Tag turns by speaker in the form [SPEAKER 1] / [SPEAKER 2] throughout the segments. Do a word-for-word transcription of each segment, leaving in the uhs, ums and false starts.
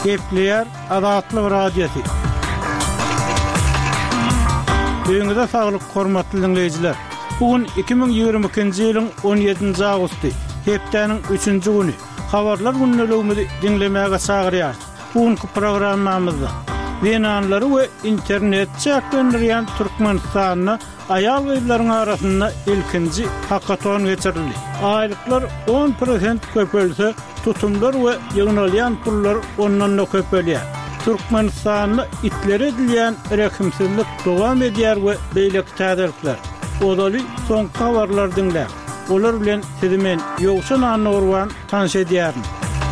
[SPEAKER 1] Gepleyer Adatlı Radyosu. Öňüňizde saglyk, hormatly dinleýijiler. Bugün iki bin ýygrimi ikinji ýylyň on ýedinji agusty, hepdeniň üçünji güni. Habarlar günnäligimizi dinlemäge çagyrýar. Bugünkü programmamyzda Wenanlary we internet çäklendirýän Türkmenistanyna aýal gyzlaryň arasynda ilkinji hakaton geçirildi. Aýlyklar on prosent köpelse, tutumlar we ýygnalýan pullar ondan-da köpelýär. Türkmenistanyna itlere edilýän rekimsizlik dowam edýär we beýleki täzelikler. Odaly soňky habarlar dinlä. Olar bilen sizi men ýogşan anurwan tanış edýärim.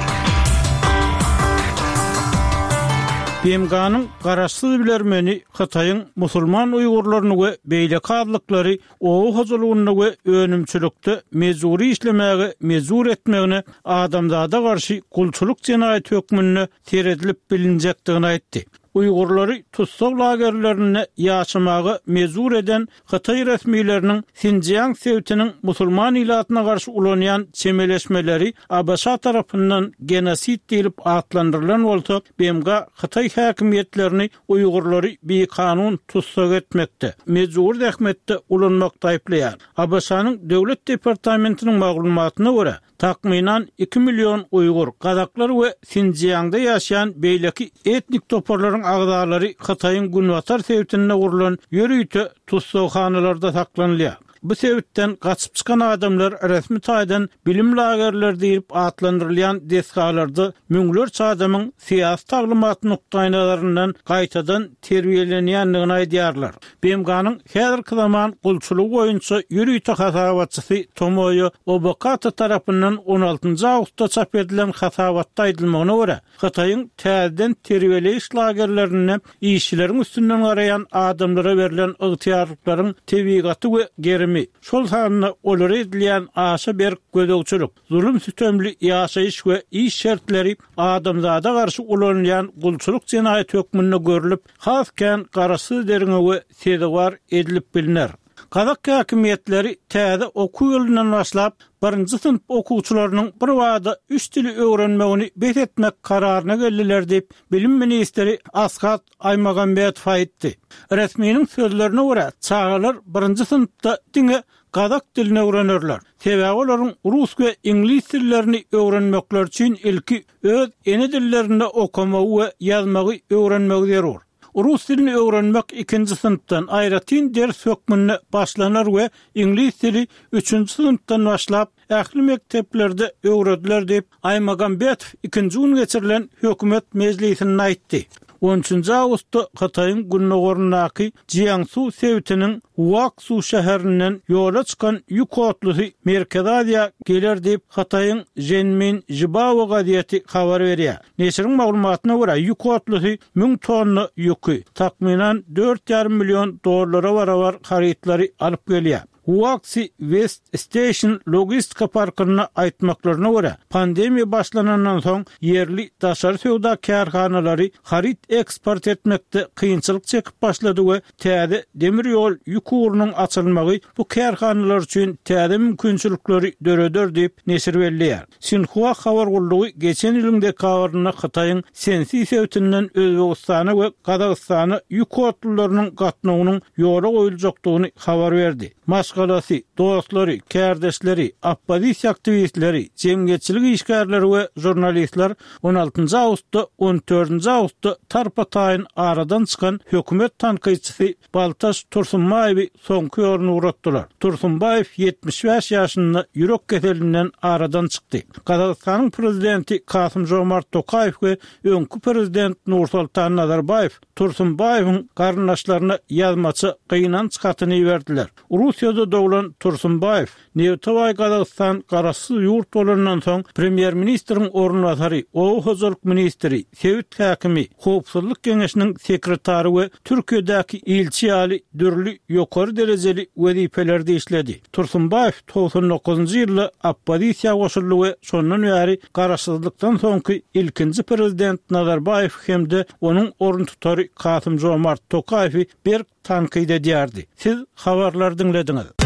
[SPEAKER 1] B M G'nyň garaşsyz bilermeni Hataýyň musulman uýgurlaryny we beýleki adlyklary owu hozurlygyny we önümçülükde mezuri işlemäge mezur etmegine adamzada garşy gulçuluk jenaýaty hökmüne teredilip bilinjekdigini aýtdy. Uýgurlary tutsak lagerlerine ýaşamagy mezur eden Hataý resmiýetleriniň Sinjiang sewtiniň musulman ilatyna garşy ulanýan çemeleşmeleri A B S tarapyndan genosit diýilip atlandyrylan bolsa, B M G Hataý häkimiýetlerini uýgurlary bir kanun tutsak etmekde, mezur dähmetde ulanmakda aýplaýar. A B S-nyň döwlet departamentiniň maglumatyna görä, takminan iki milyon Uygur, Kazaklar we Sinjiangda ýaşaýan beýleki etnik toparlaryň agdalary Hataýyň Günwatar sewtine gurulan ýörüýte tutsakhanalalarda saklanýar. Bu sebäpden gaçyp çykan adamlar resmi taýdan bilim lagerleri diýip atlandyrylýan desgalarda müňlerçe adamyň siýasy taglymat nukdaýlaryndan gaýtadan terbiýelenýändigini aýdýarlar. B M G'nyň häzirki zaman gulçulugy boýunça ýürüýte hasabatçysy Tomoyo Obokata tarapyndan on altynji awgustda çap edilen hasabatda aýdylmagyna görä, Hataýyň täzeden terbiýeleýiş lagerlerine işçileriň üstünden garayan adamlara berilen ygtyýarlyklaryň tebigaty we geri şol sanyna olar edilýän aşa bir gözegçilik, zulüm sütemli ýaşaýyş we iş şertleri adamzada garşy ulanýan gulçuluk jenaýaty hökmüne görülip, hasken garaşsyz derine we sedewar edilip bilinär. Kazak häkimiýetleri täze okuw ýolundan başlap birinji sınıf okuwçylarynyň bir wada üç dili öwrenmegini bet etmek kararyna geldiler diýip bilim ministri Asgat Aýmagambetow aýtdy. Resmiýiniň sözlerine görä, çağalar birinji sınıfda diňe Kazak dilini öwrenerler. Sebäbi olaryň rus we ingliz dillerini öwrenmekler üçin ilki öz ene dillerinde okumagy we ýazmagy öwrenmek zerur. Rus dilini öwrenmek ikinji sınıfdan aýratyn ders hökmüne başlanar we ingliz dili üçünji sınıfdan başlap ähli mekteplerde öwrediler diýip Aýmagambetow ikinji gün geçirilen hökümet mejlisinde aýtdy. on üçünji awgustda Hataýyň Günnogorundaky Jiangsu sewtiniň Huangsu şäherinden ýola çykan ýük otlusy Merkez Aziýa geler diýip Hataýyň Zhenmin Jibawa gaziýeti habar berýär. Neşriň maglumatyna görä, ýük otlusy müň tonna ýüki takminan dört ýarym million dollara barabar harytlary alyp gelýär. Huangsu West Station logistika parkyna aýtmaklaryna görä, pandemiýa başlanandan soň yerli daşary sowda karhanalary haryt eksport etmekde kynçylyk çekip başlady we täze demir ýol ýük urunyň açylmagy bu karhanalar üçin täze mümkinçilikleri döredör diýip neşir berýär. Sinhua habar gullugy geçen ýylyň dekabrynda Hataýyň Sensi sewtinden Özbegistana we Kazakstana ýük otlularynyň gatnawynyň ýola goýuljakdygyny habar berdi. Maşgalasy, dostlary, kärdeşleri, oppozisiýa aktivistleri, jemgyýetçilik işgärleri we jurnalistler on altynji awgustda on dördünji awgustda tarpataýyn aradan çykan hökümet tanqyçysy Baltaş Tursunbaýewy soňky ýoruny uratdylar. Tursunbaýew ýetmiş beş ýaşynda ýürek keselinden aradan çykdy. Kazakstanyň prezidenti Kasym-Jomart Tokaýew we öňkü prezident Nursultan Nazarbaýew Tursunbaýewyň garnaşlaryna ýazmaçy gynan çykatyny berdiler. Russiýada dowlan Tursunbaýew Newtowy Kazakystan garaşsyz ýurt bolandan soň premier ministriň ornwasary, ow hozurlyk ministri, Sewit häkimi, Howpsuzlyk Geňeşiniň sekretary we Türkiýedäki ilçi ýaly dürli ýokary derejeli wezifelerde işledi. Tursunbaýew doksan dokuzunji ýylda oppozisiýa goşuldy we şondan bäri garaşsyzlykdan soňky ilkinji prezident Nazarbaýew hemde onuň orun tutary Kasym-Jomart Tokaýewy bir tanqid edýärdi. Siz habarlar dinlediňiz.